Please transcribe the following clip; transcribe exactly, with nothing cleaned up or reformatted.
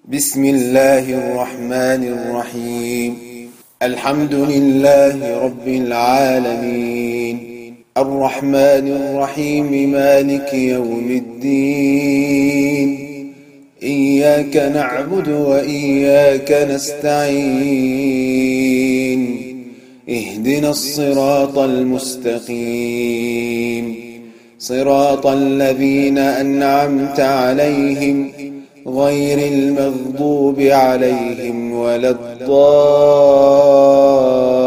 بسم الله الرحمن الرحيم. الحمد لله رب العالمين، الرحمن الرحيم، مالك يوم الدين. إياك نعبد وإياك نستعين، اهدنا الصراط المستقيم، صراط الذين أنعمت عليهم غير المغضوب عليهم ولا الضالين.